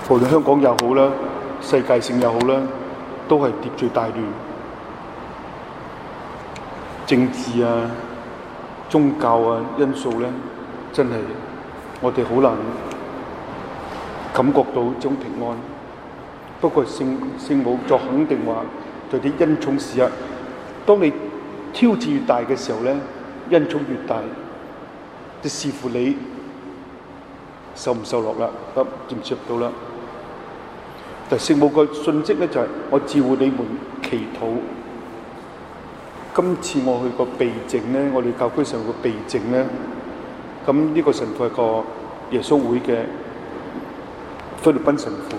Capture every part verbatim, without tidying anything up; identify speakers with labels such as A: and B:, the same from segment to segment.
A: 無論香港也好啦，世界性也好啦，都係秩序大亂，政治啊、宗教啊因素咧，真係我哋好難感覺到這種平安。不過聖聖母作肯定話，對啲恩寵時刻，當你挑戰越大嘅時候咧，恩寵越大，就視乎你受唔受落啦，咁接唔接到啦。但聖母個訊息咧就係、是、我召喚你們祈禱。今次我去個避靜咧，我哋教區上個避靜咧，咁呢個神父係個耶穌會嘅菲律賓神父。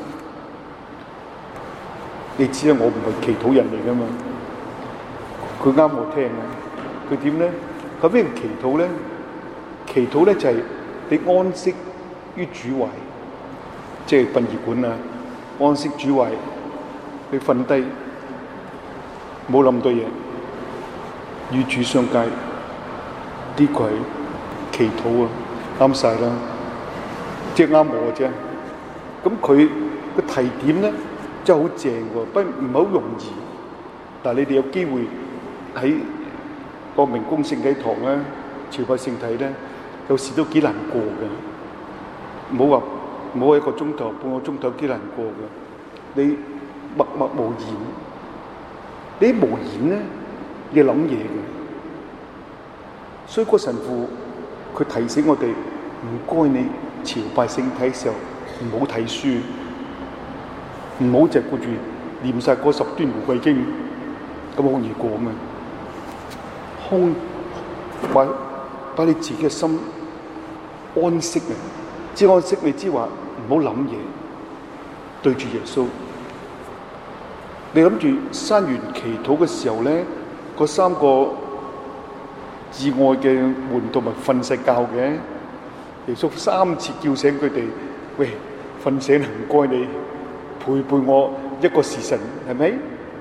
A: 你知啦，我唔係祈禱人嚟噶嘛，佢啱我聽啊。佢點咧？咁咩叫祈禱咧？祈禱咧就係你安息於主懷，即係殯儀館啊，安息主懷，你瞓低，冇諗到嘢，與主相交，呢個係祈禱啊，啱晒啦，即係啱我啫。咁佢個提點咧真係好正喎，不唔係好容易。但係你哋有機會喺個明公聖體堂咧，朝拜聖體咧，有時都幾難過嘅。唔好話唔好一個鐘頭、半個鐘頭幾難過嘅。你默默無言，你啲無言咧，你諗嘢嘅。所以個神父佢提醒我哋，唔該你朝拜聖體嘅時候唔好睇書，唔好淨係顧住念晒嗰十端玫瑰經，咁好易過嘛。空把把你自己嘅心安息啊！知安息，你知話唔好諗嘢，對住耶穌。你諗住山園祈禱嘅時候咧，嗰三個至愛嘅門徒咪瞓晒覺嘅，耶穌三次叫醒佢哋，喂，瞓醒啦，唔該你陪伴我一個時辰，係咪？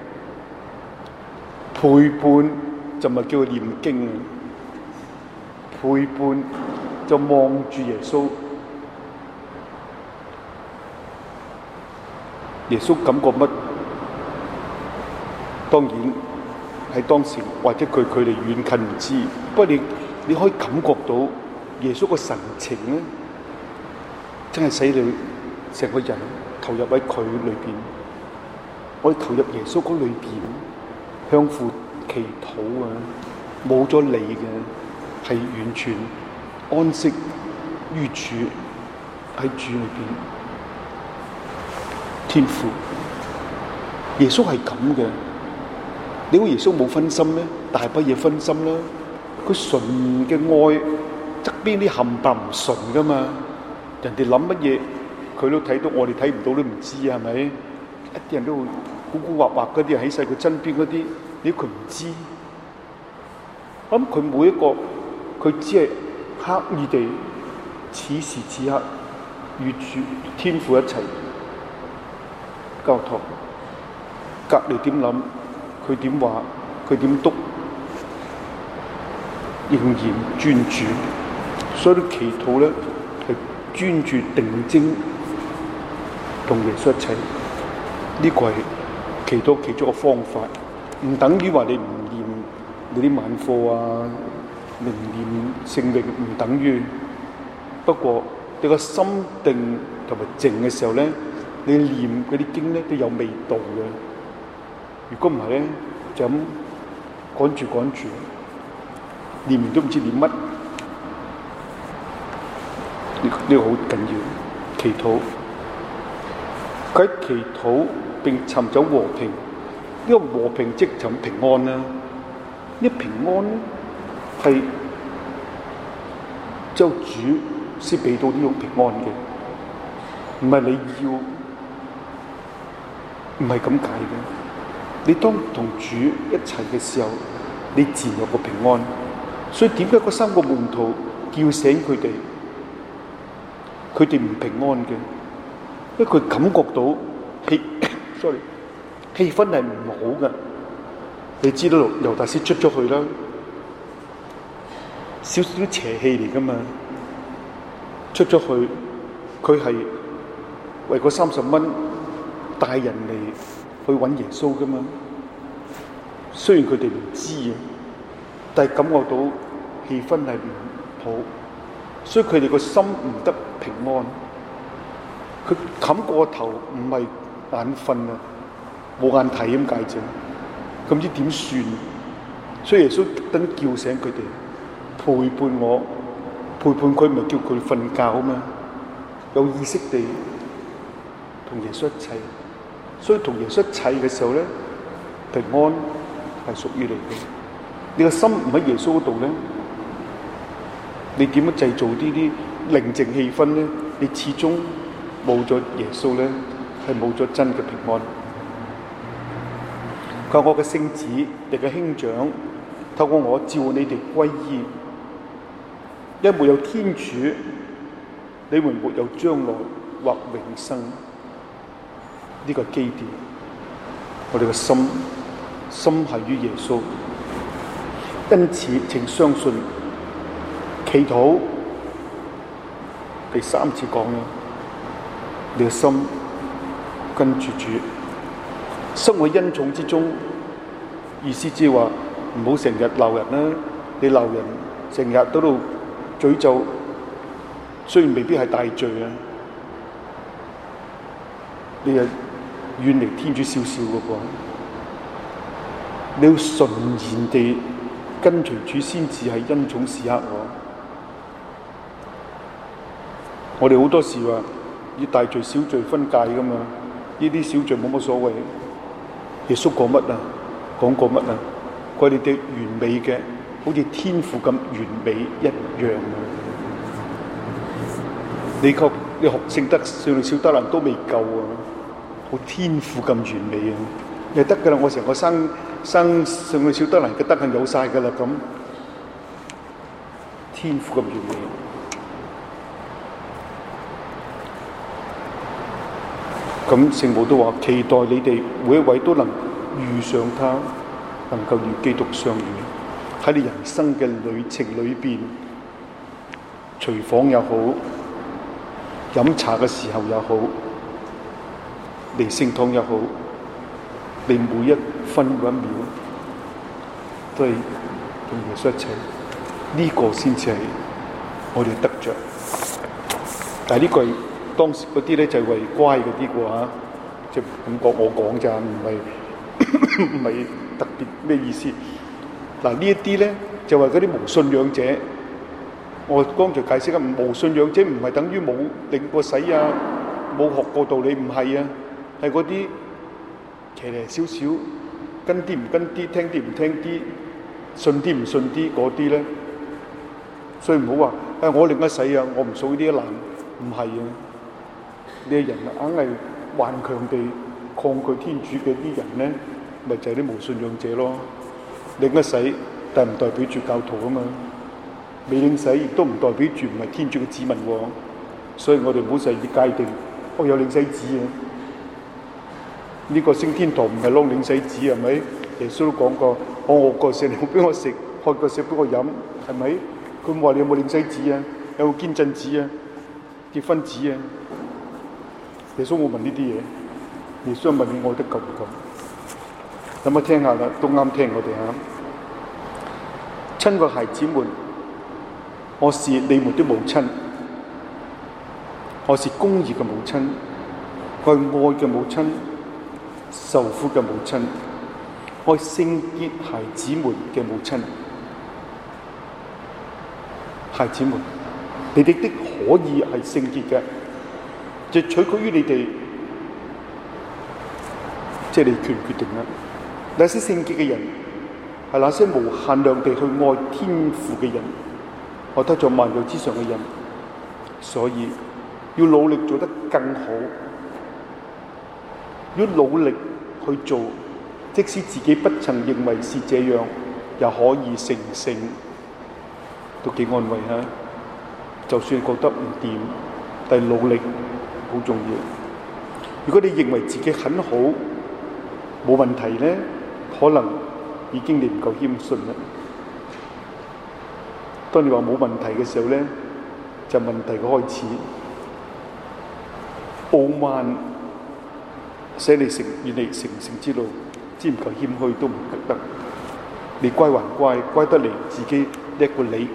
A: 陪伴就咪叫佢念經啊，陪伴就望住耶穌。耶穌感覺乜？當然喺當時或者佢距離遠近唔知，不過你你可以感覺到耶穌個神情咧，真係使你成個人投入喺佢裏邊。我哋投入耶穌嗰裏邊，向父祈禱啊！冇咗你嘅，係完全安息於主，喺主裏邊。天父，耶穌係咁嘅。你估耶穌冇分心咩？大把嘢分心啦。佢純嘅愛側邊啲冚唪唥唔純噶嘛。人哋諗乜嘢，佢都睇到，我哋睇唔到都唔知啊，係咪？一啲人都會古古惑惑嗰啲喺晒佢身邊嗰啲，你估佢唔知？我諗佢每一個，佢只係刻意地此時此刻與主天父一齊交託。隔離點諗，佢點話，佢點篤，仍然專注。所以祈禱咧係專注定睛同耶穌一齊。呢個係祈禱其中一個方法，唔等於話你唔念你啲晚課啊，唔念聖詠，唔等於。不過你個心定同埋靜嘅時候咧，你念嗰啲經咧都有味道嘅。如果唔係咧，就咁趕住趕住，念完都唔知念乜。呢呢個好緊要，祈禱。佢喺祈禱並尋找和平，呢個和平即尋平安啦。呢平安係只有主先俾到呢種平安嘅，唔係你要，唔係咁解嘅。你當同主一齊嘅時候，你自然有個平安。所以點解嗰三個門徒叫醒佢哋？佢哋唔平安嘅，因為佢感覺到氣，sorry，氣氛係唔好嘅。你知道猶大師出咗去啦，少少邪氣嚟噶嘛。出咗去，佢係為嗰三十蚊帶人嚟去揾耶穌噶嘛。雖然佢哋唔知啊，但係感覺到氣氛係唔好，所以佢哋個心唔得平安。佢冚過頭唔係眼瞓啊，冇眼睇咁解啫。咁唔知點算？所以耶穌特登叫醒佢哋，陪伴我，陪伴佢唔係叫佢瞓覺咩？有意識地同耶穌一齊。所以同耶穌一齊嘅時候咧，平安係屬於你嘅。你個心唔喺耶穌嗰度咧，你點樣製造呢啲寧靜氣氛咧？你始終冇咗耶穌咧，係冇咗真嘅平安。佢話我嘅聖子，你嘅兄長，透過我召你哋歸依，因為沒有天主，你們沒有將來或永生。呢、這個基調，我哋嘅心心繫於耶穌，因此請相信。祈禱第三次講啦，你嘅心跟住主，生活恩寵之中，意思即係話唔好成日鬧人啦。你鬧人成日都度詛咒，雖然未必係大罪啊，你係遠離天主少少嘅噃。你要純然地跟隨主先至係恩寵時刻喎。我哋好多時話以大罪小罪分界噶嘛，呢啲小罪冇乜所謂。耶穌講乜啊？講過乜啊？佢哋哋完美嘅，好似天父咁完美一樣啊！你學你學聖德聖女小德蘭都未夠啊！好天父咁完美啊！你得噶啦，我成個生生聖女小德蘭嘅德行有晒噶啦咁，天父咁完美。咁聖母都話期待你哋每一位都能遇上他，能夠與基督相遇。喺你人生嘅旅程裏邊，廚房又好，飲茶嘅時候又好，嚟聖堂又好，你每一分每一秒都係同耶穌一齊，呢、這個先至係我哋得着。但係呢句。當時嗰啲咧就係為乖嗰啲嘅話，即係咁講我講咋，唔係唔係特別咩意思。嗱呢一啲咧就係嗰啲無信仰者。我剛才解釋啊，無信仰者唔係等於冇領過洗啊，冇學過道理，唔係啊，係嗰啲騎呢少少，跟啲唔跟啲，聽啲唔聽啲，信啲唔信啲嗰啲咧。所以唔好話誒我領咗洗啊，我唔屬於呢一欄，唔係啊。呢啲人硬係頑強地抗拒天主嘅啲人咧，咪就係、是、啲無信仰者咯。領咗洗，但係唔代表住教徒啊嘛。未領洗亦都唔代表住唔係天主嘅子民喎。所以我哋唔好隨意界定，我有領洗紙啊。呢、這個升天堂唔係攞領洗紙係咪？耶穌都講過，我餓過食，你冇俾我食；渴過食俾我飲，係咪？佢話你有冇領洗紙啊？有冇堅振紙啊？結婚紙啊？耶穌冇問呢啲嘢，耶穌問你愛得夠唔夠？咁啊聽下啦，都啱聽我哋嚇。親愛孩子們，我是你們的母親，我是公義嘅母親，我係愛嘅母親，受苦嘅母親，我係聖潔孩子們嘅母親。孩子們，你哋的可以係聖潔嘅。就取決於你哋，即係你決唔決定啦。那些聖潔嘅人，係那些無限量地去愛天父嘅人，愛得咗萬有之上嘅人。所以要努力做得更好，要努力去做，即使自己不曾認為是這樣，也可以成聖，都幾安慰嚇。就算覺得唔掂，但係努力好重要。如果你認為自己很好，冇問題咧，可能已經你唔夠謙遜啦。當你話冇問題嘅時候咧，就問題嘅開始。 傲慢使你成遠離成聖之路，只唔求謙虛都唔得。你乖還乖，乖得嚟自己叻過你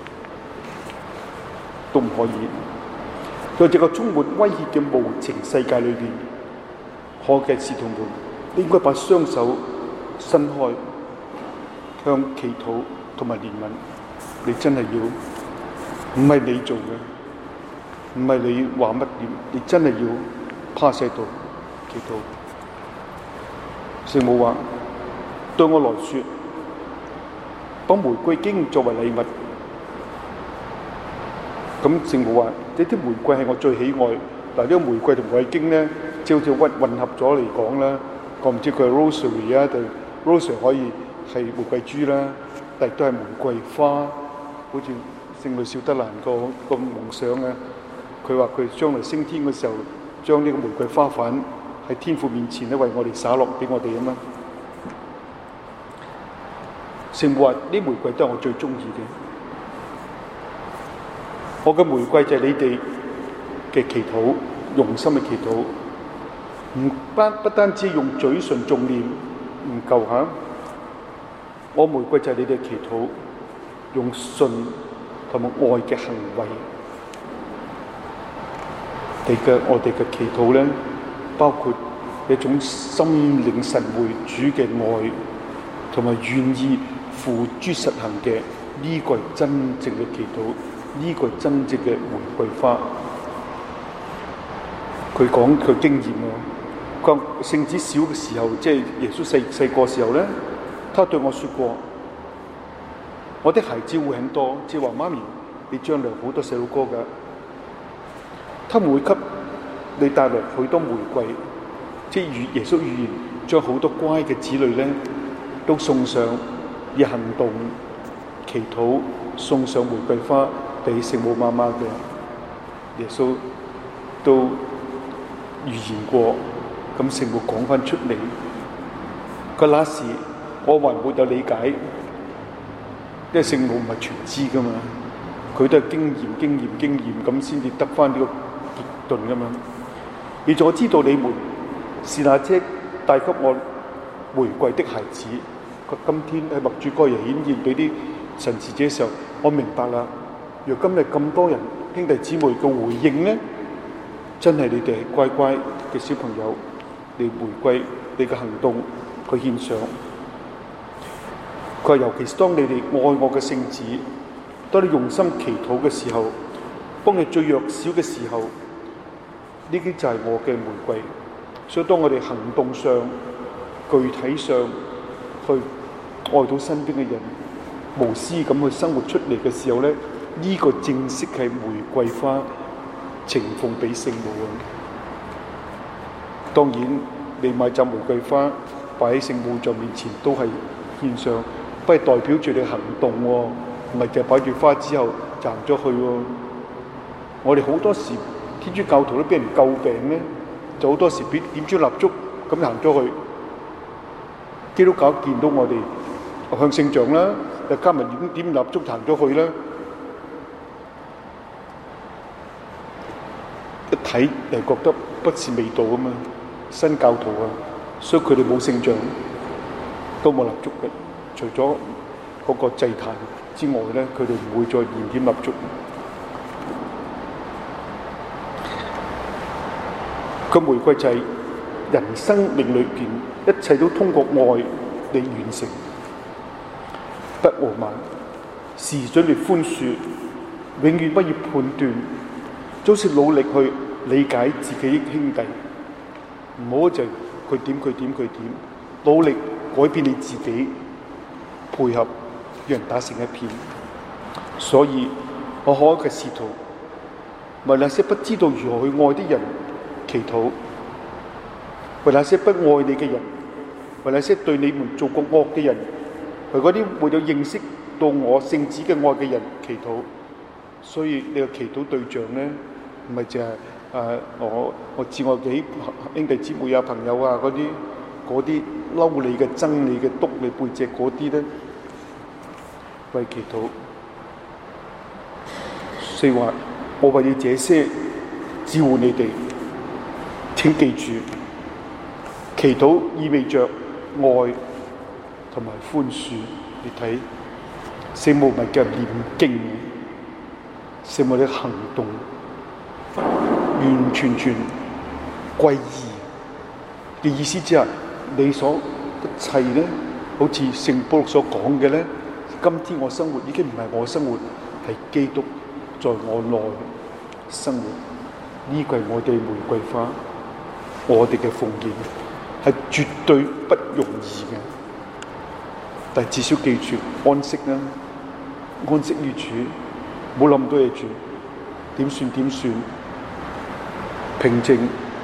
A: 都唔可以。在這個充滿威脅嘅無情世界裏邊，可嘅使徒們，你應該把雙手伸開，向祈禱同埋憐憫。你真係要，唔係你做嘅，唔係你話乜點，你真係要趴喺度祈禱。聖母話：對我來說，把玫瑰經作為禮物。咁聖母話：呢啲玫瑰係我最喜愛。嗱，呢個玫瑰同玫瑰經咧，即係好似混混合咗嚟講啦。我唔知佢係 rosary 啊，定 rosary 可以係玫瑰珠啦，但係都係玫瑰花。好似聖女小德蘭個個夢想啊，佢話佢將來升天嘅時候，將呢個玫瑰花瓣喺天父面前咧，為我哋灑落俾我哋啊嘛。聖母話：呢玫瑰都係我最中意嘅。我嘅玫瑰就係你哋嘅祈禱，用心嘅祈禱，唔單不單止用嘴唇誦念唔夠嚇。我玫瑰就係你哋嘅祈禱，用信同埋愛嘅行為。你嘅我哋嘅祈禱咧，包括一種心領神會主嘅愛，同埋願意付諸實行嘅，呢個係真正嘅祈禱。呢個係真正嘅玫瑰花。佢講佢經驗喎，佢聖子小嘅時候，即係耶穌細細個時候咧，他對我説過：我的孩子會很多，即係話媽咪，你將來好多細路哥㗎，他們會給你帶來許多玫瑰，即係預耶穌預言將好多乖嘅子女咧都送上，以行動祈禱送上玫瑰花。俾聖母媽媽嘅耶穌都預言過，咁聖母講翻出嚟。佢那時我還沒有理解，因為聖母唔係全知噶嘛，佢都係經驗、經驗、經驗咁先至得翻呢個結論噶嘛。而我知道你們是那些帶給我玫瑰的孩子。佢今天喺默主哥耶顯現俾啲神視者嘅時候，我明白啦。若今日咁多人兄弟姊妹嘅回應咧，真係你哋係乖乖嘅小朋友，你玫瑰你嘅行動去獻上。佢話尤其是當你哋愛我嘅聖子，當你用心祈禱嘅時候，幫你最弱小嘅時候，呢啲就係我嘅玫瑰。所以當我哋行動上、具體上去愛到身邊嘅人，無私咁去生活出嚟嘅時候咧，呢個正式係玫瑰花呈奉俾聖母啊！當然，你買紮玫瑰花擺喺聖母像面前都係獻上，不係代表住你行動喎，唔係淨係擺住花之後行咗去喎。我哋好多時天主教徒都俾人詬病咧，就好多時點點支蠟燭咁行咗去。基督教見到我哋向聖像啦，又加埋點點蠟燭行咗去啦。一睇又覺得不是味道啊嘛，新教徒啊，所以佢哋冇聖像，都冇蠟燭嘅，除咗嗰個祭壇之外咧，佢哋唔會再燃點蠟燭。個玫瑰就係人生命裏邊一切都通過愛嚟完成，不傲慢，時準備寬恕，永遠不要判斷。就是努力去理解自己兄弟，唔好就佢點佢點佢點，努力改變你自己，配合讓人打成一片。所以我可愛嘅使徒，為那些不知道如何去愛的人祈禱，為那些不愛你嘅人，為那些對你們做過惡嘅人，為嗰啲沒有認識到我聖子嘅愛嘅人祈禱。所以你嘅祈禱對象咧，唔係淨係誒我我至愛幾兄弟姊妹啊、朋友啊嗰啲嗰啲嬲你嘅、憎你嘅、督你背脊嗰啲咧，為祈禱。所以話我為你這些照顧你哋， 請記住，祈禱意味着愛同埋寬恕。你睇聖母咪叫念經，聖母嘅行動完完全全歸依嘅意思之下，你所一切咧，好似聖保祿所講嘅咧，今天我生活已經唔係我生活，係基督在我內生活。呢個係我哋玫瑰花，我哋嘅奉獻係絕對不容易嘅，但係至少記住安息啦，安息於主，唔好諗咁多嘢住，點算點算，平靜。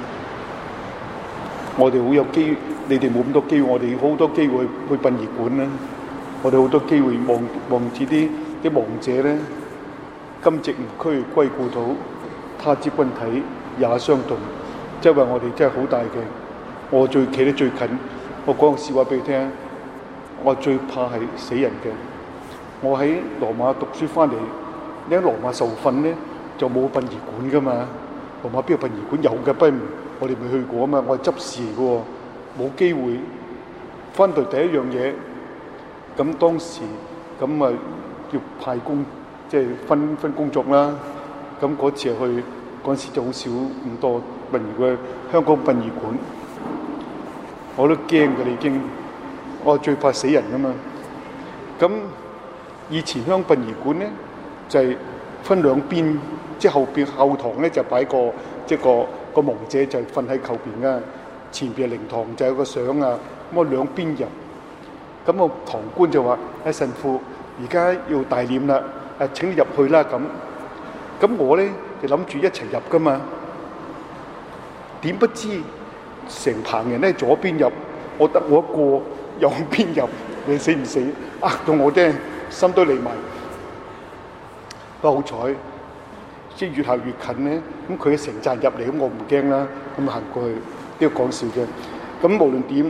A: 我哋好有機會，你哋冇咁多機會，我哋好多機會去去殯儀館啦。我哋好多機會望望住啲啲亡者咧，今夕吾軀歸故土，他朝君體也相同。即係話我哋真係好大嘅。我最企得最近，我講個笑話俾你聽。我最怕係死人嘅。我喺羅馬讀書翻嚟，你喺羅馬受訓咧就冇殯儀館噶嘛。羅馬邊個殯儀館有嘅？不過我哋未去過啊嘛。我係執事嚟嘅喎，冇機會。翻到第一樣嘢，咁當時咁啊要派工，即係分分工作啦。咁嗰次去嗰陣時就好少咁多殯儀嘅香港殯儀館，我都驚嘅。已經我最怕死人噶嘛。咁以前香港殯儀館咧就係、是、分兩邊，即係後邊後堂咧就擺個即係個個亡者就瞓喺後邊噶，前邊係靈堂就有個相啊。咁我兩邊入，咁個堂官就話：啊、哎、神父，而家要大殮啦，誒請你入去啦咁。咁我咧就諗住一齊入噶嘛，點不知成棚人咧左邊入，我得我一個右邊入，你死唔死？呃到我啫，心都離埋。不過好彩，即係越行越近咧，咁佢成扎入嚟，咁我唔驚啦，咁行過去呢個講笑嘅。咁無論點，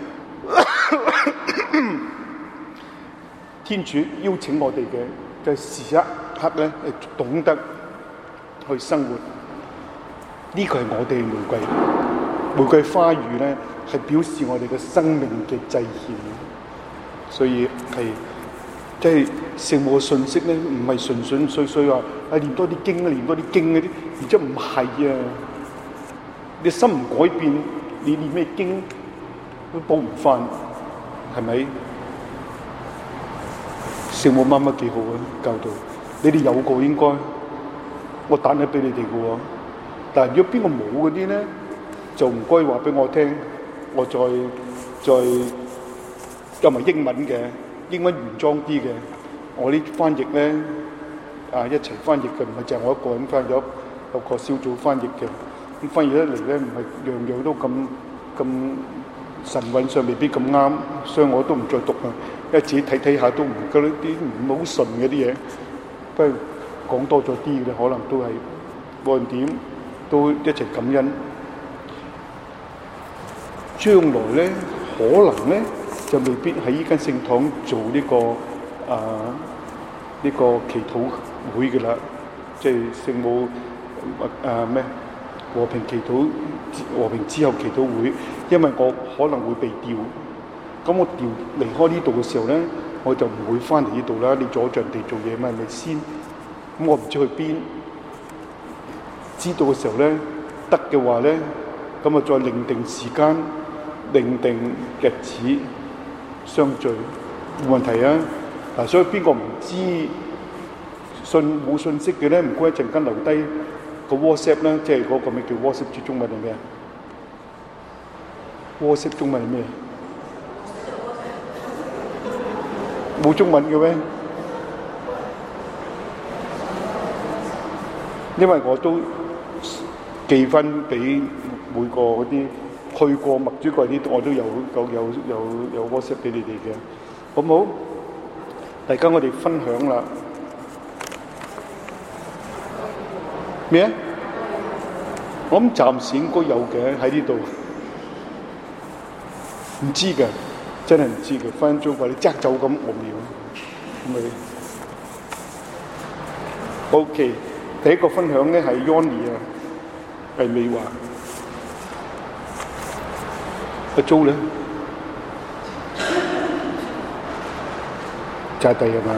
A: 天主邀請我哋嘅就係時一刻咧，懂得去生活。呢個係我哋玫瑰玫瑰花語咧，係表示我哋嘅生命嘅祭獻。所以係即係聖母嘅信息咧，唔係純純粹粹話啊念多啲經啊，念多啲經嗰啲，而且唔係啊！你心唔改變，你念咩經都補唔翻，係咪？聖母媽媽幾好啊，教導你哋有個應該，我彈咗俾你哋嘅喎。但係如果邊個冇嗰啲咧，就唔該話俾我聽，我再再有埋英文嘅，英文原裝啲嘅，我啲翻譯咧啊一齊翻譯嘅，唔係淨係我一個人翻咗，有個小組翻譯嘅。咁翻譯得嚟咧，唔係樣樣都咁咁神韻上未必咁啱，所以我都唔再讀啦。因為自己睇睇下都唔嗰啲唔好順嘅啲嘢，不過講多咗啲嘅，可能都係無論點都一齊感恩。將來咧，可能咧就未必喺依間聖堂做呢、這個啊呢、這個祈禱會嘅啦，即係聖母啊咩和平祈禱和平之後祈禱會，因為我可能會被調。咁我調離開呢度嘅時候咧，我就唔會翻嚟呢度啦。你阻著人哋做嘢嘛，係咪先？咁我唔知去邊。知道嘅時候咧，得嘅話咧，咁啊再另定時間、另定日子相聚，冇問題啊。嗱，所以邊個唔知信冇信息嘅咧，唔該一陣間留低個 WhatsApp 啦，即係嗰個咩叫 WhatsApp？中文係咩啊 ？WhatsApp 中文係咩？冇中文嘅咩？因為我都寄翻俾每個嗰啲去過默主櫃啲，我都有有有有有 WhatsApp 俾你哋嘅，好唔好？大家我哋分享啦。咩啊？我諗暫時應該有嘅喺呢度，唔知嘅。真係唔知嘅，分分鐘話你即刻走咁，我唔要。咪 OK，第一個分享咧係 Yoni 啊，係美華。 阿租咧，炸地係嘛？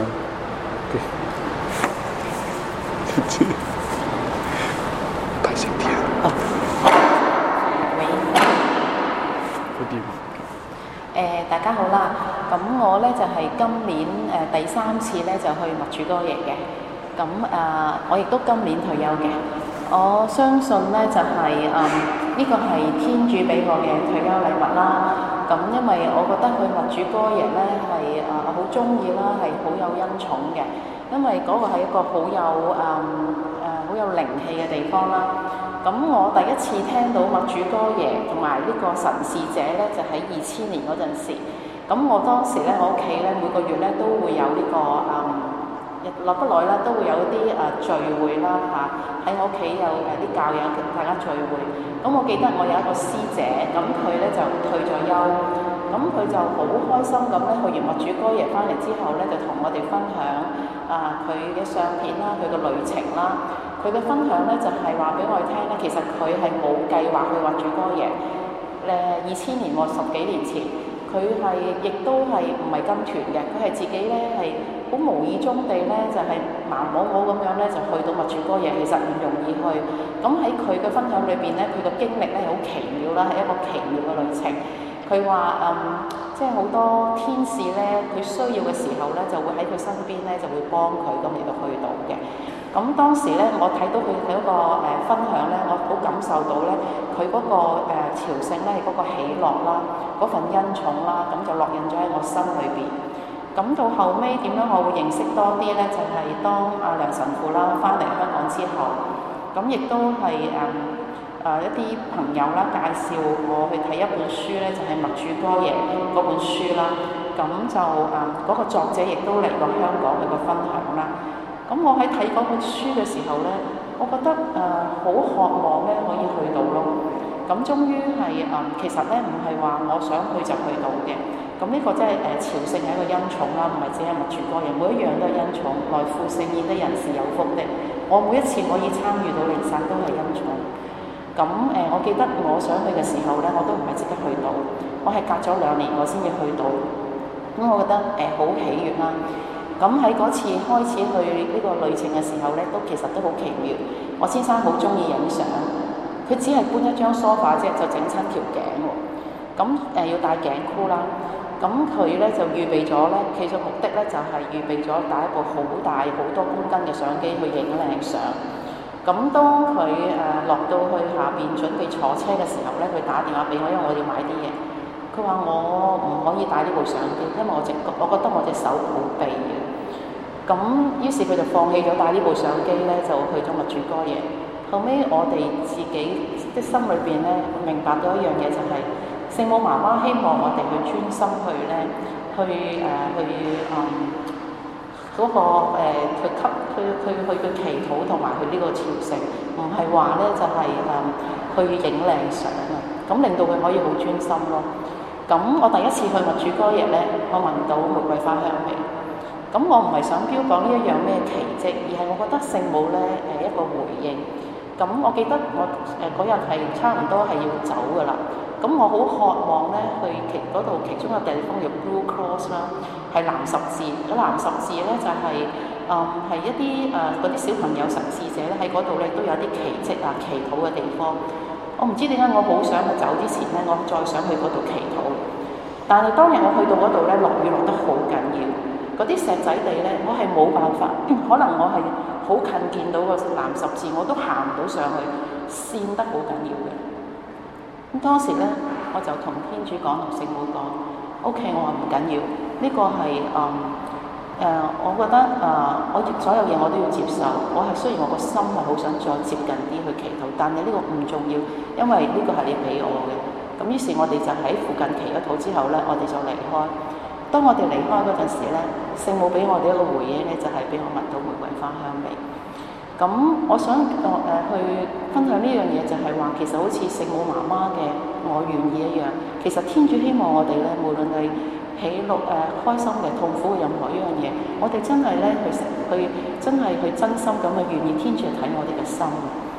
A: 大聲啲啊！
B: 喂，
A: 嗰啲
B: 誒大家好啦，咁我咧就係、是、今年誒、呃、第三次咧就去默主哥營嘅，咁誒、呃、我亦都今年退休嘅。我相信咧就係誒呢個係天主俾我嘅退休禮物啦。咁因為我覺得去默主哥營咧係誒好中意啦，係好有恩寵嘅，因為嗰個係一個好有誒誒好有靈氣嘅地方啦。咁我第一次聽到默主哥耶同埋呢個神視者咧，就喺二千年嗰陣時。咁我當時咧，我屋企咧每個月咧都會有呢、這個誒，落、嗯、不耐啦，都會有啲誒、呃、聚會啦嚇。喺、啊、我屋企有誒啲、呃、教友大家聚會。咁我記得我有一個師姐，咁佢咧就退咗休，咁佢就好開心咁咧去完默主哥耶翻嚟之後咧，就同我哋分享啊佢嘅相片啦，佢嘅旅程啦。佢嘅分享咧就係話俾我哋聽咧，其實佢係冇計劃去默主哥耶。誒二千年或十幾年前，佢係亦都係唔係跟團嘅，佢係自己咧係好無意中地咧就係、是、盲摸摸咁樣咧就去到默主哥耶，其實唔容易去。咁喺佢嘅分享裏邊咧，佢嘅經歷咧係好奇妙啦，係一個奇妙嘅旅程。佢話嗯，即係好多天使咧，佢需要嘅時候咧，就會喺佢身邊咧就會幫佢咁嚟到去到嘅。咁當時咧，我睇到佢佢嗰個誒、呃、分享咧，我好感受到咧，佢嗰、那個誒、呃、朝聖咧，嗰、那個喜樂啦，嗰份恩寵啦，咁就烙印咗喺我心裏邊。咁到後尾點樣我會認識多啲咧？就係、是、當阿梁神父啦翻嚟香港之後，咁亦都係誒誒一啲朋友啦介紹我去睇一本書咧，就係、是、默主哥耶嗰本書啦。咁就誒嗰、呃那個作者亦都嚟過香港去個分享啦。咁我喺睇嗰本書嘅時候咧，我覺得誒好、呃、渴望咧可以去到咯。咁終於係誒、呃，其實咧唔係話我想去就去到嘅。咁呢個即係誒朝聖係一個恩寵啦，唔係只係默主哥耶，每一樣都係恩寵。來赴聖宴的人是有福的。我每一次可以參與到彌撒都係恩寵。咁誒、呃，我記得我想去嘅時候咧，我都唔係即刻去到，我係隔咗兩年我先至去到。咁我覺得誒好、呃、喜悅啦。咁喺嗰次開始去呢個旅程嘅時候咧，都其實都好奇妙。我先生好中意影相，佢只係搬一張梳化啫，就整親條頸喎。咁誒、呃、要戴頸箍啦。咁佢咧就預備咗咧，其實目的咧就係、是、預備咗帶一部好大好多公斤嘅相機去影靚相。咁當佢誒、呃、落到去下邊準備坐車嘅時候咧，佢打電話俾我，因為我要買啲嘢。佢話我唔可以帶呢部相機，因為我隻我覺得我隻手好痹嘅。咁於是佢就放棄咗帶呢部相機咧，就去咗默主哥耶。後尾我哋自己即心裏邊咧明白到一樣嘢，就係、是、聖母媽媽希望我哋去專心去咧，去誒、呃、去嗯嗰、那個誒、呃、去吸去去去去祈禱同埋去呢個朝聖，唔係話咧就係、是、誒、嗯、去影靚相啊，咁令到佢可以好專心咯。咁我第一次去默主哥耶咧，我聞到玫瑰花香味。咁我唔係想標榜呢一樣咩奇蹟，而係我覺得聖母咧誒一個回應。咁我記得我誒嗰日係差唔多係要走噶啦。咁我好渴望咧去其嗰度其中一個地方叫 Blue Cross 啦，係藍十字。嗰藍十字咧就係誒係一啲誒嗰啲小朋友神視者咧喺嗰度咧都有啲奇蹟啊祈禱嘅地方。我唔知點解我好想去走之前咧，我再想去嗰度祈禱。但係當日我去到嗰度咧，落雨落得好緊要，嗰啲石仔地咧，我係冇辦法，可能我係好近見到個藍十字，我都行唔到上去，跣得好緊要嘅。咁當時咧，我就同天主講，同聖母講 ，O K，我話唔緊要，呢、這個係誒。誒、呃，我覺得誒、呃，我所有嘢我都要接受。我係雖然我個心係好想再接近啲去祈禱，但係呢個唔重要，因為呢個係你俾我嘅。咁於是，我哋就喺附近祈咗禱之後咧，我哋就離開。當我哋離開嗰陣時咧，聖母俾我哋一個回應咧，就係、是、俾我聞到玫瑰花香味。咁我想誒誒、呃、去分享呢樣嘢，就係話其實好似聖母媽媽嘅我願意一樣。其實天主希望我哋咧，無論係喜樂誒、呃、開心嘅、痛苦嘅任何一樣嘢，我哋真係咧去去真係去真心咁去願意天主睇我哋嘅心。咁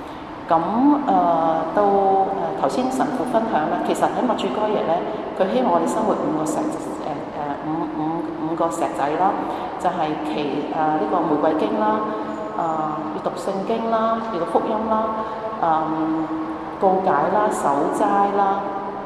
B: 咁誒、呃、到誒頭先神父分享咧，其實喺默主哥耶咧，佢希望我哋生活五個石誒誒、呃、五五五個石仔啦，就係、是、祈誒呢、這個玫瑰經啦，誒、呃、閱讀聖經啦，閱讀福音啦，誒、呃、告解啦，守齋啦，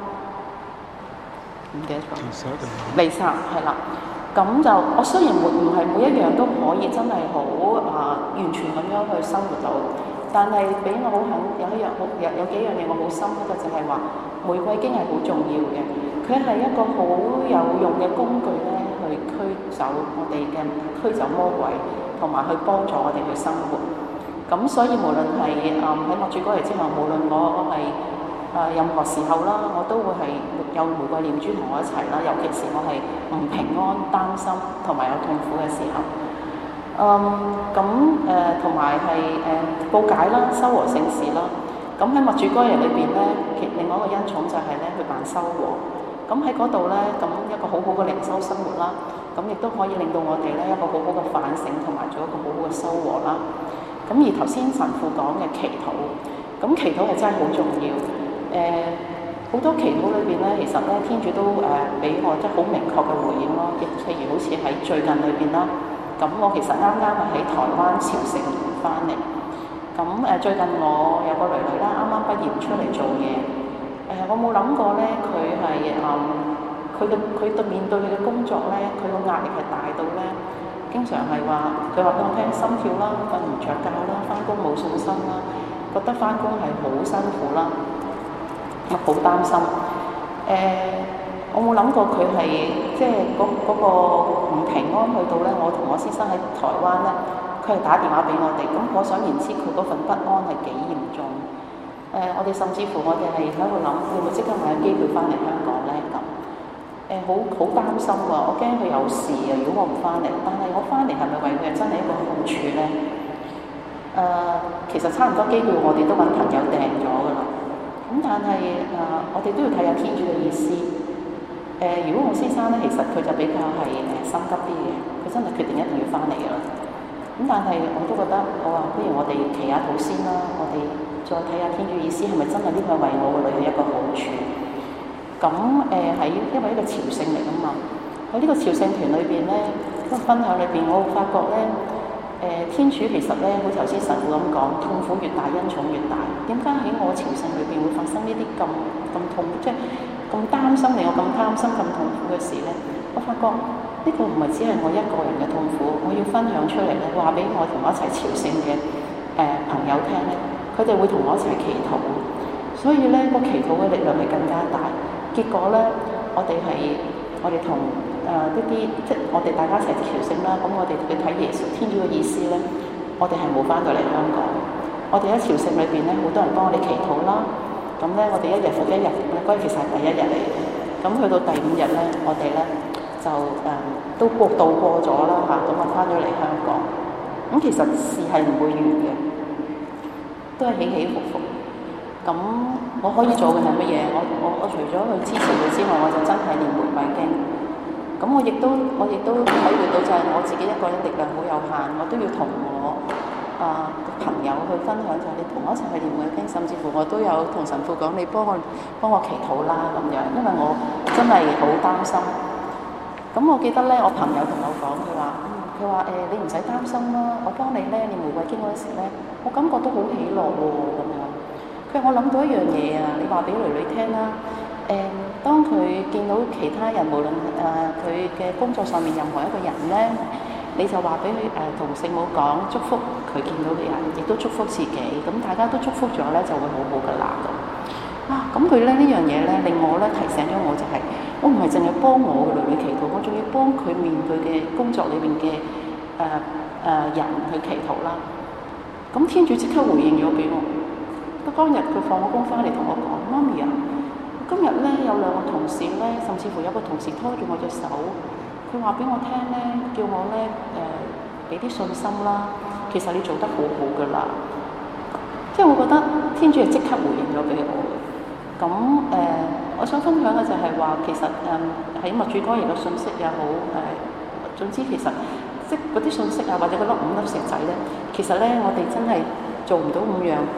B: 唔記得咗。彌撒係啦。咁就我雖然沒唔係每一樣都可以真係好啊完全咁樣去生活到，但係俾我好肯有一樣好有有幾樣嘢我好深刻嘅就係話玫瑰經係好重要嘅，佢係一個好有用嘅工具咧，去驅走我哋嘅驅走魔鬼，同埋去幫助我哋去生活。咁所以無論係誒喺默主哥耶之後，無論我係誒、呃、任何時候啦，我都會係有玫瑰念珠同我一齊啦。尤其是我係唔平安、擔心同埋有痛苦嘅時候，嗯咁誒同埋係誒告解啦、修和聖事啦。咁喺默主哥耶裏邊咧，其另外一個恩寵就係咧去辦修和。咁喺嗰度咧，咁一個好好嘅靈修生活啦，咁亦都可以令到我哋咧一個好好嘅反省，同埋做一個好好嘅修和啦。咁而頭先神父講嘅祈禱，咁祈禱係真係好重要。誒好、呃、多祈禱裏邊咧，其實咧天主都誒俾、呃、我即係好明確嘅回應咯。亦譬如好似喺最近裏邊啦，咁我其實啱啱係喺台灣朝聖完翻嚟。咁誒、呃、最近我有個女女啦，啱啱畢業出嚟做嘢。誒、呃、我冇諗過咧，佢係誒佢嘅佢對面對佢嘅工作咧，佢個壓力係大到咧，經常係話佢話俾我聽心跳啦，瞓唔着覺啦，翻工冇信心啦，覺得翻工係好辛苦啦。我好擔心，誒、呃，我冇諗過佢係即係嗰嗰個唔平安去到咧。我同我先生喺台灣咧，佢係打電話俾我哋，咁可想而知佢嗰份不安係幾嚴重。誒、呃，我哋甚至乎我哋係喺度諗，會唔會即刻買機票翻嚟香港咧？咁誒，好好擔心喎，我驚佢有事啊！如果我唔翻嚟，但係我翻嚟係咪為佢真係一個好處咧？誒、呃，其實差唔多機票我哋都揾朋友訂咗㗎啦。咁但係誒、呃，我哋都要睇下天主嘅意思。誒、呃，如果我先生咧，其實佢就比較係誒心急啲嘅，佢真係決定一定要翻嚟㗎啦。咁但係我都覺得，我話不如我哋祈下禱先啦，我哋再睇下天主意思係咪真係呢個為我個女嘅一個好處。咁誒喺因為呢個朝聖嚟啊嘛，喺呢個朝聖團裏邊咧，嗰個分享裏邊，我會發覺咧。誒、呃、天主其實咧，好似頭先神父咁講，痛苦越大，恩寵越大。點解喺我朝聖裏邊會發生呢啲咁咁痛，即係咁擔心令我咁擔心、咁痛苦嘅事咧？我發覺呢、這個唔係只係我一個人嘅痛苦，我要分享出嚟咧，話俾我同我一齊朝聖嘅誒朋友聽咧，佢哋會同我一齊祈禱，所以咧個祈禱嘅力量係更加大。結果咧，我哋係我哋同。誒呢啲即係我哋大家一齊朝聖啦，咁我哋去睇耶穌天主嘅意思咧，我哋係冇翻到嚟香港。我哋喺朝聖裏邊咧，好多人幫我哋祈禱啦。咁咧，我哋一日復一日，嗰日其實係第一日嚟嘅。咁去到第五日咧，我哋咧就誒、嗯、都過渡過咗啦嚇，咁啊翻咗嚟香港。咁其實事係唔會完嘅，都係起起伏伏。咁我可以做嘅係乜嘢？我我我除咗去支持佢之外，我就真係念玫瑰經。咁我亦都我亦都體會到就係我自己一個人力量好有限，我都要同我啊、呃、朋友去分享，就係你同我一齊去念玫瑰經，甚至乎我都有同神父講，你幫我幫我祈禱啦咁樣，因為我真係好擔心。咁我記得咧，我朋友同我講，佢話佢話誒你唔使擔心啦，我幫你咧念玫瑰經嗰時咧，我感覺都好喜樂喎咁樣。佢話我諗到一樣嘢啊，你話俾女女聽啦。誒、呃，當佢見到其他人，無論誒佢嘅工作上面任何一個人咧，你就話俾佢誒同聖母講祝福佢見到嘅人，亦都祝福自己。咁大家都祝福咗咧，就會好好噶啦咁。啊，咁佢咧呢樣嘢咧，令我咧提醒咗我就係、是，我唔係淨係幫我嘅女女祈禱，我仲要幫佢面對嘅工作裏邊嘅誒誒人去祈禱啦。咁天主即刻回應咗俾我。當日佢放我工翻嚟同我講：媽咪啊！今日咧有兩個同事咧，甚至乎有個同事拖住我隻手，佢話俾我聽咧，叫我咧誒俾啲信心啦。其實你做得好好噶啦，即係我覺得天主係即刻回應咗俾我嘅。咁誒、呃，我想分享嘅就係話，其實誒喺默主哥耶嘅信息又好誒、呃，總之其實即嗰啲信息啊，或者嗰粒五粒石仔咧，其實咧我哋真係做唔到五樣。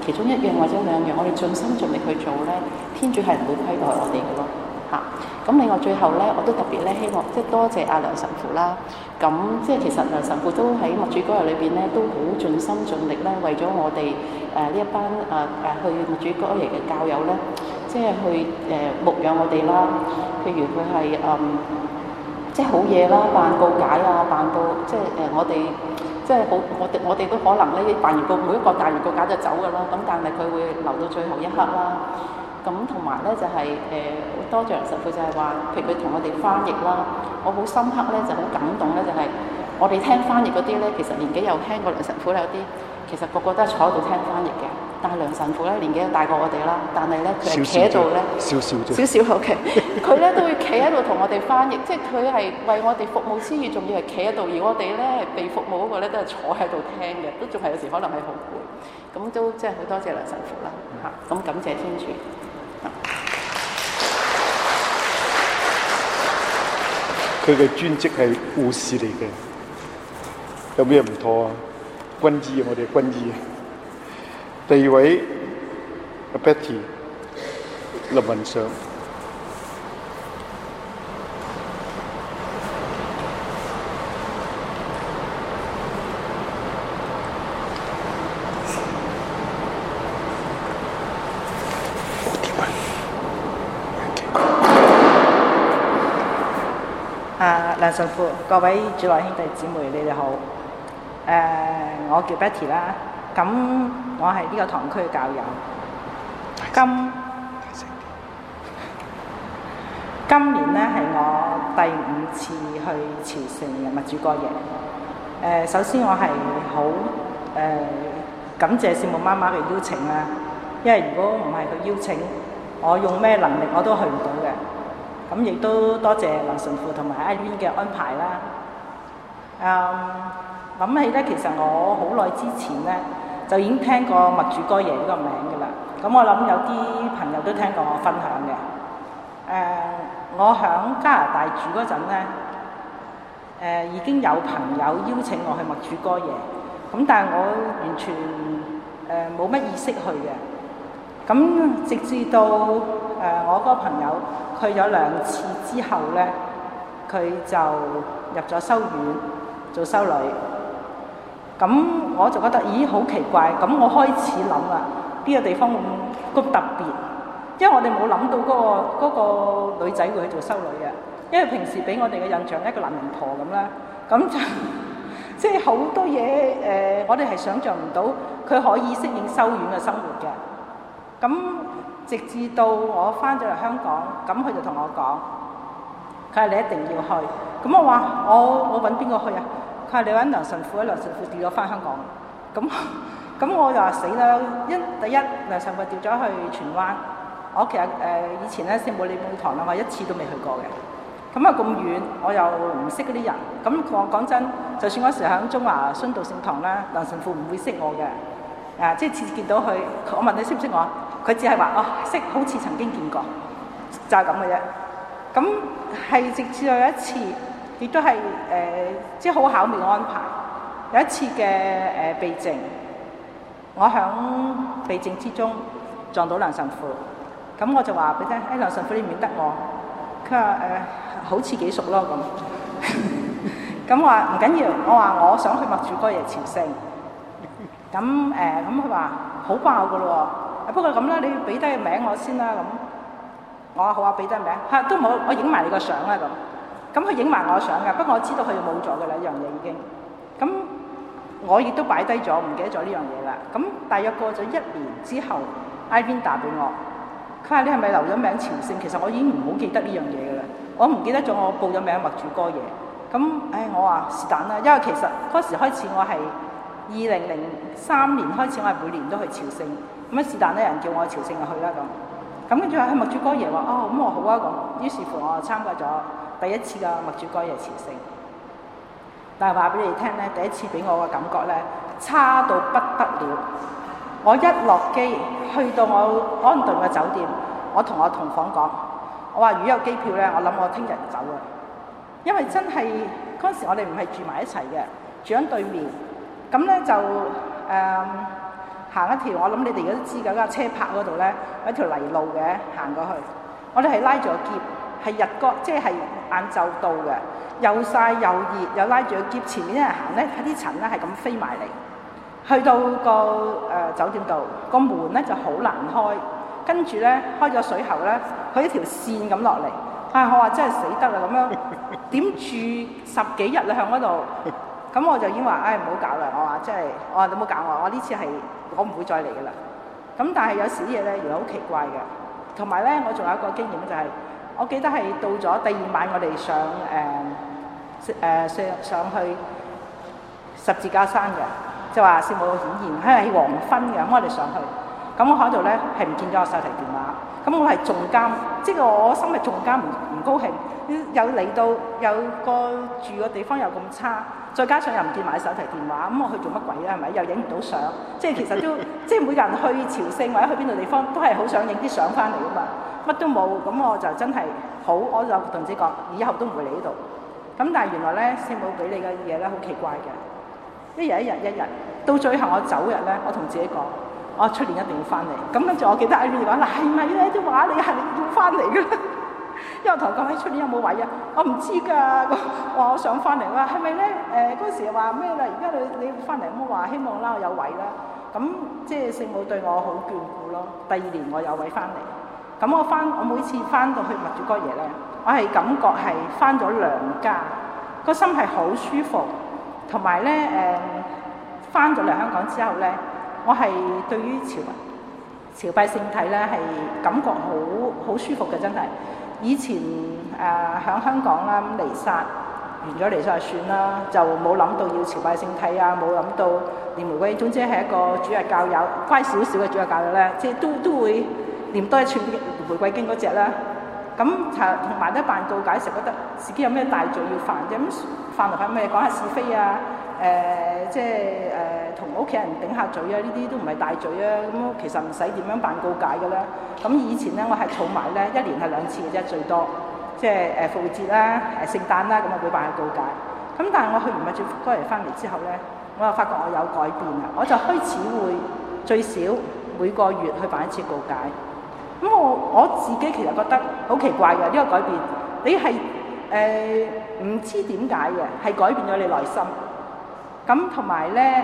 B: 其中一樣或者兩樣，我哋盡心盡力去做咧，天主係唔會虧待我哋嘅咯嚇。咁另外最後咧，我都特別咧希望即係多謝阿梁神父啦。咁即係其實梁神父都喺默主嗰日裏邊咧，都好盡心盡力咧，為咗我哋誒呢一班誒誒、呃、去默主嗰日嘅教友咧，即係去誒、呃、牧養我哋啦。譬如佢係嗯即係好嘢啦，辦告解啊，辦到即係誒、呃、我哋即係好我哋我哋都可能咧辦完告每一個辦完告解就走㗎啦。咁但係佢會留到最後一刻啦。咁同埋咧就係誒好多謝梁神父，就係話，譬如佢同我哋翻譯啦，我好深刻咧，就好感動咧，就係、是、我哋聽翻譯嗰啲咧，其實年紀又輕過梁神父咧，有啲其實個個都係坐喺度聽翻譯嘅。但係梁神父咧年紀又大過我哋啦，但係咧佢係企喺度咧，
A: 少少啫，
B: 少少 OK，佢咧都會企喺度同我哋翻譯，即係佢係為我哋服務之餘，仲要係企喺度，而我哋咧被服務嗰個咧都係坐喺度聽嘅，都仲係有時可能係好攰，咁都即係好多謝梁神父啦嚇，咁感謝天主。
A: 佢嘅專職係護士嚟嘅，有咩唔妥啊？軍醫啊，我哋係軍醫啊。第二位阿 Betty 林文上，
C: 啊，梁神父，各位主內兄弟姊妹，你哋好。誒、呃，我叫 Betty 啦。咁我係呢個堂區嘅教友。今今年咧係我第五次去朝聖嘅默主哥耶。誒、呃，首先我係好誒感謝聖母媽媽嘅邀請啦。因為如果唔係佢邀請，我用咩能力我都去唔到嘅。咁亦都多謝梁神父同埋阿 Lin 嘅安排啦。誒諗起咧，其實我好耐之前咧就已經聽過默主哥耶呢個名㗎啦。咁我諗有啲朋友都聽過我分享嘅。誒、呃，我喺加拿大住嗰陣咧，誒、呃、已經有朋友邀請我去默主哥耶，咁但係我完全誒冇乜意識去嘅。咁直至到誒、呃、我嗰個朋友去咗兩次之後咧，佢就入咗修院做修女。咁我就覺得咦好奇怪，咁我開始諗啦，呢個地方咁咁特別，因為我哋冇諗到嗰個嗰個女仔會去做修女嘅，因為平時俾我哋嘅印象一個男人婆咁啦，咁就即係好多嘢誒、呃，我哋係想像唔到佢可以適應修院嘅生活嘅。咁直至到我翻咗嚟香港，咁佢就同我講，佢話你一定要去。咁我話我我揾邊個去啊？佢話你揾梁神父，梁神父調咗翻香港。咁咁我就話死啦！因第一梁神父調咗去荃灣，我其實誒、呃、以前咧聖母利舞堂啦，我一次都未去過嘅。咁啊咁遠，我又唔識嗰啲人。咁我講真，就算嗰時喺中華殉道聖堂啦，梁神父唔會識我嘅。啊，即係次次見到佢，我問你識唔識我？佢只係話哦識，好似曾經見過，就係咁嘅啫。咁係直至有一次，亦都係誒、呃、即係好巧妙嘅安排。有一次嘅誒避靜，我響避靜之中撞到梁神父，咁我就話俾你聽，誒、哎、梁神父你唔認得我？佢話誒好似幾熟咯咁。咁我話唔緊要，我話我想去默主哥耶朝聖。咁誒咁佢話好爆噶咯喎，不過咁啦，你要俾低個名我先啦咁。我話好啊，俾低名嚇都冇，我影埋你個相啦咁。咁佢影埋我相噶，不過我知道佢冇咗噶啦，呢樣嘢已經。咁我亦都擺低咗，唔記得咗呢樣嘢啦。咁大約過咗一年之後 ，Ivy 打俾我，佢話你係咪留咗名朝聖？其實我已經唔好記得呢樣嘢噶啦，我唔記得咗我報咗名默主哥耶。咁誒我話是但啦，因為其實嗰時開始我係。二零零三年開始，我係每年都去朝聖。咁啊，是但咧人叫我去朝聖就去啦咁。咁跟住喺默主哥耶話哦，咁我好啊咁。於是乎我就參加咗第一次嘅默主哥耶朝聖。但係話俾你聽咧，第一次俾我嘅感覺咧差到不得了。我一落機去到我安頓嘅酒店，我同我同房講，我話如果有機票咧，我諗我聽日走啊。因為真係嗰陣時我哋唔係住埋一齊嘅，住喺對面。咁咧就誒、呃， 行一條，我諗你哋而家都知㗎，嗰架車泊嗰度咧有一條泥路嘅，行過去。我哋係拉住個篋，係日光，即係晏晝到嘅，又曬又熱，又拉住個篋，前面啲人行咧，睇啲塵咧係咁飛埋嚟。去到個誒、呃、酒店度，個門咧就好難開，跟住咧開咗水喉咧，佢一條線咁落嚟。啊！我話真係死得啦咁樣，點住十幾日啦喺嗰度，咁我就已經話：唉唔好搞啦！我話真係，我話你唔好搞我，我呢次係我唔會再嚟噶啦。咁但係有時啲嘢咧，原來好奇怪嘅。同埋咧，我仲有一個經驗就係、是，我記得係到咗第二晚，我哋上誒誒、呃、上上去十字架山嘅，就話聖母顯現，係黃昏嘅，咁我哋上去，咁我喺度咧係唔見咗我手提電話。咁我係仲監，即係我心係仲監，唔唔高興。有嚟到有個住嘅地方又咁差，再加上又唔見埋手提電話，咁我去做乜鬼咧？係咪？又影唔到相，即係其實都即係每個人去朝聖或者去邊度地方，都係好想影啲相翻嚟噶嘛。乜都冇，咁我就真係好，我就同自己講，以後都唔會嚟呢度。咁但係原來咧，聖母俾你嘅嘢咧好奇怪嘅，一日一日一日，到最後我走日咧，我同自己講。我出年一定要翻嚟，咁跟住我記得 Ivy 講，嗱係咪咧啲畫你係要翻嚟嘅？因為我同佢講起出年有冇位啊？我唔知㗎，我話我想翻嚟，我話係咪咧？誒嗰時話咩啦？而家你你翻嚟咁我話希望啦，我有位啦。咁即係聖母對我好眷顧咯。第二年我有位翻嚟，咁我翻我每次翻到去默主哥耶咧，我係感覺係翻咗娘家，個心係好舒服，同埋咧誒翻咗嚟香港之後咧。我係對於朝朝拜聖體咧係感覺好好舒服嘅，真係。以前誒喺、呃、香港啦，咁彌撒完咗彌撒就算啦，就冇諗到要朝拜聖體啊，冇諗到念玫瑰。總之係一個主日教友，乖少少嘅主日教友咧，即係都都會念多一串玫瑰經嗰隻啦。咁同埋咧辦告解時，覺得自己有咩大罪要犯啫？咁犯嚟犯咩？講下是非啊，誒、呃、即係誒。呃同屋企人頂下嘴啊！呢啲都唔係大罪啊！咁其實唔使點樣辦告解嘅啦。咁以前咧，我係儲埋咧，一年係兩次嘅啫，最多。即係誒復活節啦、誒聖誕啦，咁啊會辦下告解。咁但係我去完默主哥耶翻嚟之後咧，我又發覺我有改變啦。我就開始會最少每個月去辦一次告解。咁我我自己其實覺得好奇怪嘅呢、這個改變，你係誒唔知點解嘅，係改變咗你內心。咁同埋咧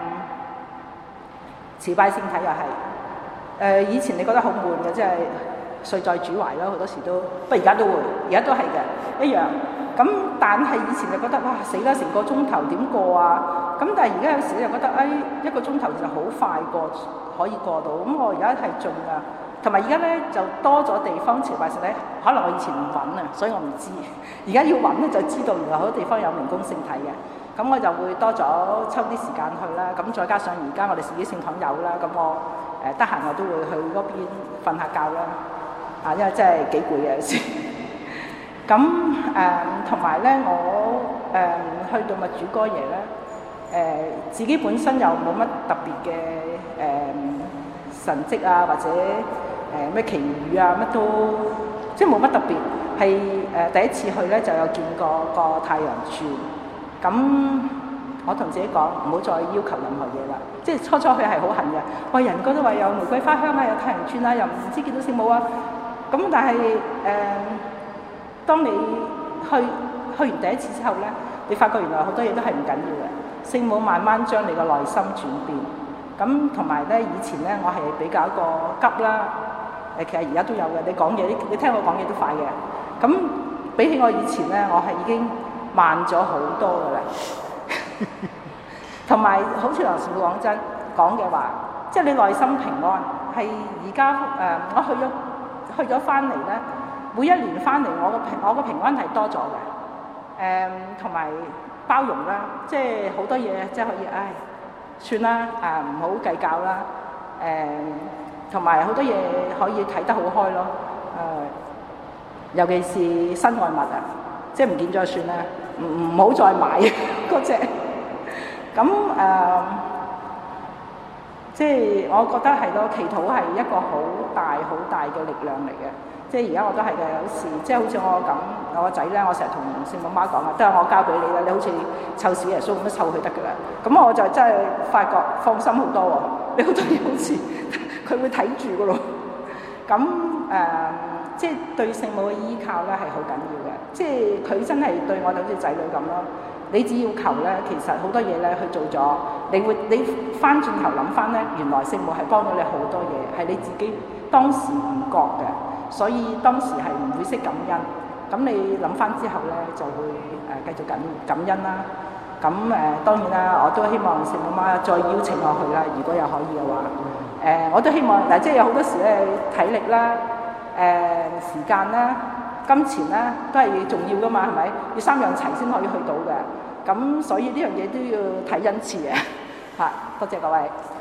C: 誒，朝拜聖體又係誒、呃，以前你覺得好悶嘅，即係睡在主懷咯，好多時都，不過而家都會，而家都係嘅一樣。咁但係以前就覺得哇死啦，成個鐘頭點過啊？咁但係而家有時就覺得誒、哎、一個鐘頭其實好快過，可以過到。咁我而家係盡啊，同埋而家咧就多咗地方朝拜聖體，可能我以前唔揾啊，所以我唔知。而家要揾咧就知道原來好多地方有明供聖體嘅。咁我就會多咗抽啲時間去啦，咁再加上而家我哋自己聖堂有啦，咁我誒得閒我都會去嗰邊瞓下覺啦，啊，因為真係幾攰嘅有時。咁誒同埋咧，我誒、呃、去到默主哥耶咧，誒、呃、自己本身又冇乜特別嘅誒、呃、神蹟啊，或者誒咩、呃、奇遇啊，乜都即係冇乜特別。係誒、呃、第一次去咧，就有見過個太陽柱。咁我同自己講唔好再要求任何嘢啦，即係初初去係好恨嘅，喂人嗰度話有玫瑰花香啊，有太陽柱啊，又唔知見到聖母啊，咁但係誒、呃，當你去去完第一次之後咧，你發覺原來好多嘢都係唔緊要嘅，聖母慢慢將你個內心轉變，咁同埋咧以前咧我係比較一個急啦，誒其實而家都有嘅，你講嘢你聽我講嘢都快嘅，咁比起我以前咧，我係已經慢咗好多噶啦，同埋好似梁師傅講真講嘅話，即係你內心平安。係而家誒，我去咗去咗翻嚟咧，每一年翻嚟，我個平我個平安係多咗嘅。誒，同埋包容啦，即係好多嘢即係可以，唉，算啦，誒唔好計較啦。誒，同埋好多嘢可以睇得好開咯。誒，尤其是身外物啊，即係唔見咗就算啦。唔唔好再買嗰隻，咁誒、呃，即係我覺得係咯，祈禱係一個好大好大嘅力量嚟嘅。即係而家我都係嘅，有時即係好似我咁，我個仔咧，我成日同聖母媽講啊，都係我交俾你啦，你好似湊小耶穌咁樣湊佢得㗎啦。咁我就真係發覺放心好多喎。 你好多嘢好似佢會睇住噶咯。咁誒、呃，即係對聖母嘅依靠咧係好緊要嘅，即係佢真係對我哋好似仔女咁咯。你只要求咧，其實好多嘢咧去做咗，你會你翻轉頭諗翻咧，原來聖母係幫咗你好多嘢，係你自己當時唔覺嘅，所以當時係唔會識感恩。咁你諗翻之後咧，就會誒、呃、繼續感感恩啦。咁誒、呃、當然啦，我都希望聖母媽再邀請我去啦，如果有可以嘅話。誒、呃，我都希望嗱、呃，即係有好多時咧，體力啦、誒、呃、時間啦、金錢啦，都係重要噶嘛，係咪？要三樣齊先可以去到嘅。咁所以呢樣嘢都要睇恩賜嘅。嚇，多謝各位。